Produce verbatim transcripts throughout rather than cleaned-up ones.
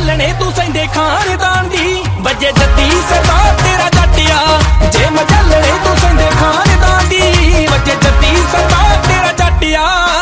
मझलने तू सैंदे खानदान दी वजे जद्दी सरदार तेरा जटिया जे मझलने तू सैंदे खानदान दी वजे जद्दी सरदार तेरा जटिया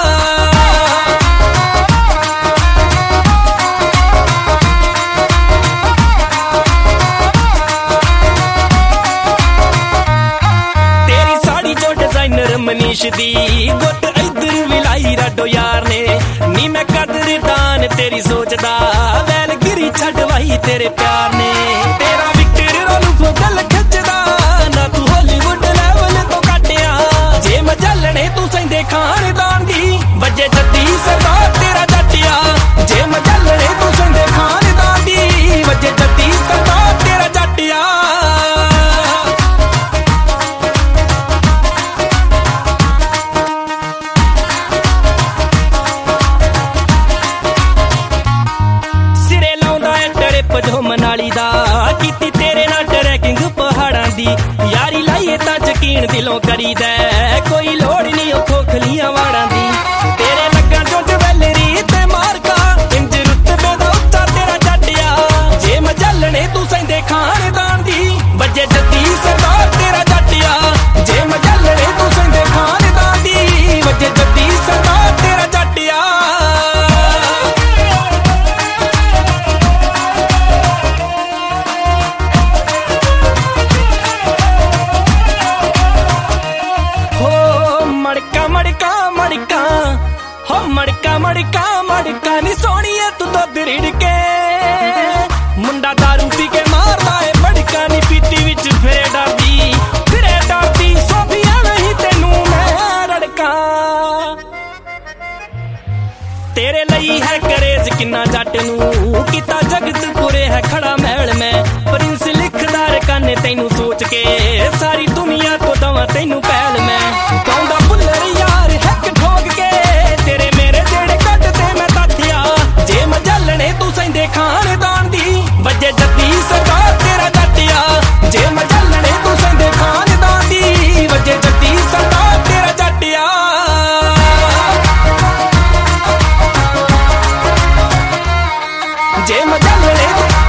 तेरी साड़ी जो डिजाइनर मनीष दी गुट इधर विलाई राडो यार ने नी मैं कदरदान तेरी सोचदा वैल गिरी छड़वाई तेरे प्यार ने तेरा विक्टर रोलू गल खिचदा ना तू हॉलीवुड लेवल तो कटिया जे मझलने तू सैंदे खानदान दी वजे जद्दी सरदार तेरा जटिया जे मझलने तू सैंदे खानदान दी वजे जद्दी सरदार तेरा जटिया जो मनाली दा कीती तेरे नाल ट्रैकिंग पहाड़ां दी यारी लाइए तां यकीन दिलों करी दे कोई लोड़ नहीं ओ खोखलियां वाड़ां दी तेरे लग्गां जो ज्वैलरी ते मारका इंज रुतबे दा उच्चा तेरा जटिया जे मझलने तू सैंदे खानदान दी वजे जद्दी सरदार तेरा जटिया जे मझलने तू सैंदे खानदान दी वजे जद्दी सरदार तेरा जटिया मड़का मड़का मड़का नी सोनिए तू तो दरिड़ के मुंडा दारू पी के मारदा है मड़का नी पीती विच फिरे डाबी फिरे डाबी सोफिया नहीं तेनू मैं रड़का तेरे लई है करेज किन्ना जट नू किता जगत पुरे है खड़ा महल में प्रिंस लिखदार काने तैनू सोच के सारी दुनिया को दवा तैनू पहल में गाउंदा बुल्लर यार हैक ठोक के तेरे मेरे जेड़े कटते मैं तथिया जे मझलने तू सैंदे खानदान दी वजे जद्दी सरदार तेरा जटिया जे मझलने तू सैंदे खानदान दी वजे जद्दी सरदार तेरा जटिया जे मझलने